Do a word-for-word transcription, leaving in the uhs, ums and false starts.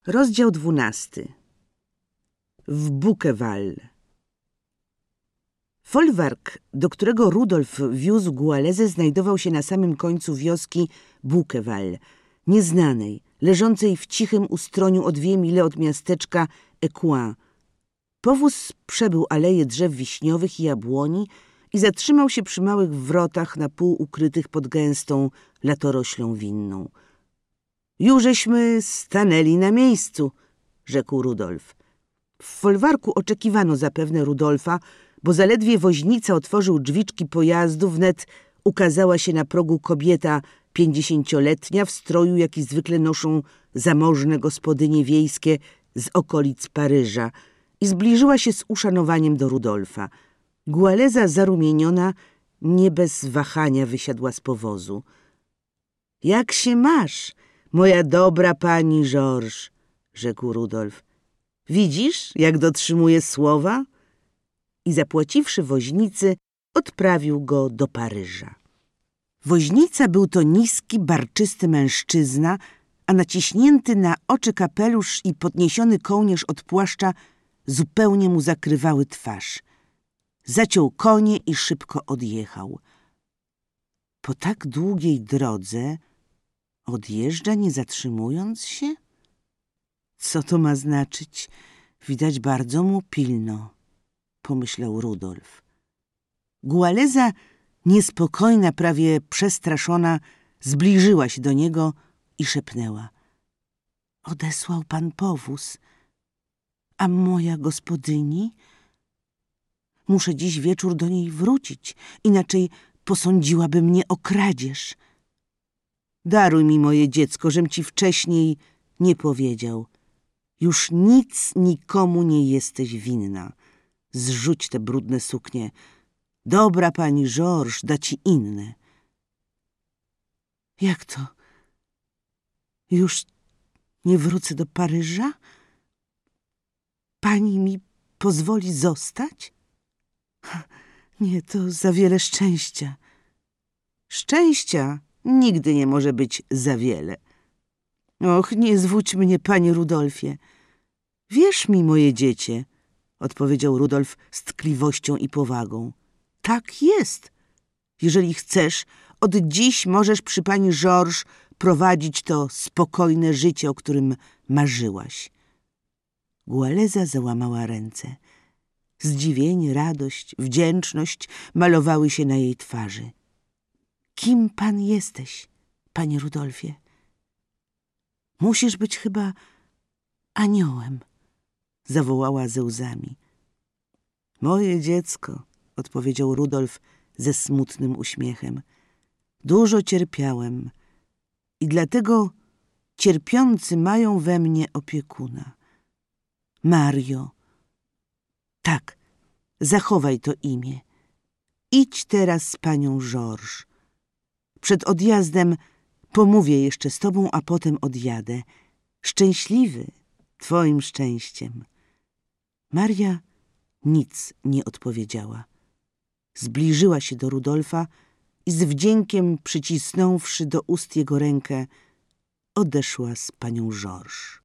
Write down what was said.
Rozdział dwunasty. W Buckeval. Folwark, do którego Rudolf wiózł Gualezę, znajdował się na samym końcu wioski Buckeval, nieznanej, leżącej w cichym ustroniu o dwie mile od miasteczka Écouen. Powóz przebył aleje drzew wiśniowych i jabłoni i zatrzymał się przy małych wrotach na pół ukrytych pod gęstą latoroślą winną. Jużeśmy stanęli na miejscu, rzekł Rudolf. W folwarku oczekiwano zapewne Rudolfa, bo zaledwie woźnica otworzył drzwiczki pojazdu, wnet ukazała się na progu kobieta pięćdziesięcioletnia w stroju, jaki zwykle noszą zamożne gospodynie wiejskie z okolic Paryża, i zbliżyła się z uszanowaniem do Rudolfa. Gualeza, zarumieniona, nie bez wahania wysiadła z powozu. — Jak się masz, moja dobra pani Georges? — rzekł Rudolf. — Widzisz, jak dotrzymuje słowa? I zapłaciwszy woźnicy, odprawił go do Paryża. Woźnica był to niski, barczysty mężczyzna, a naciśnięty na oczy kapelusz i podniesiony kołnierz od płaszcza zupełnie mu zakrywały twarz. Zaciął konie i szybko odjechał. Po tak długiej drodze odjeżdża, nie zatrzymując się? Co to ma znaczyć? Widać, bardzo mu pilno, pomyślał Rudolf. Gualeza, niespokojna, prawie przestraszona, zbliżyła się do niego i szepnęła. Odesłał pan powóz. A moja gospodyni? Muszę dziś wieczór do niej wrócić, inaczej posądziłaby mnie o kradzież. Daruj mi, moje dziecko, żem ci wcześniej nie powiedział. Już nic nikomu nie jesteś winna. Zrzuć te brudne suknie. Dobra pani Georges da ci inne. Jak to? Już nie wrócę do Paryża? Pani mi pozwoli zostać? Nie, to za wiele szczęścia. Szczęścia nigdy nie może być za wiele. Och, nie zwódź mnie, panie Rudolfie. Wierz mi, moje dziecię, odpowiedział Rudolf z tkliwością i powagą. Tak jest. Jeżeli chcesz, od dziś możesz przy pani Georges prowadzić to spokojne życie, o którym marzyłaś. Gualeza załamała ręce. Zdziwienie, radość, wdzięczność malowały się na jej twarzy. Kim pan jesteś, panie Rudolfie? Musisz być chyba aniołem, zawołała ze łzami. Moje dziecko, odpowiedział Rudolf ze smutnym uśmiechem. Dużo cierpiałem i dlatego cierpiący mają we mnie opiekuna. Mario. Tak, zachowaj to imię. Idź teraz z panią Georges. Przed odjazdem pomówię jeszcze z tobą, a potem odjadę. Szczęśliwy twoim szczęściem. Maria nic nie odpowiedziała. Zbliżyła się do Rudolfa i z wdziękiem przycisnąwszy do ust jego rękę, odeszła z panią Georges.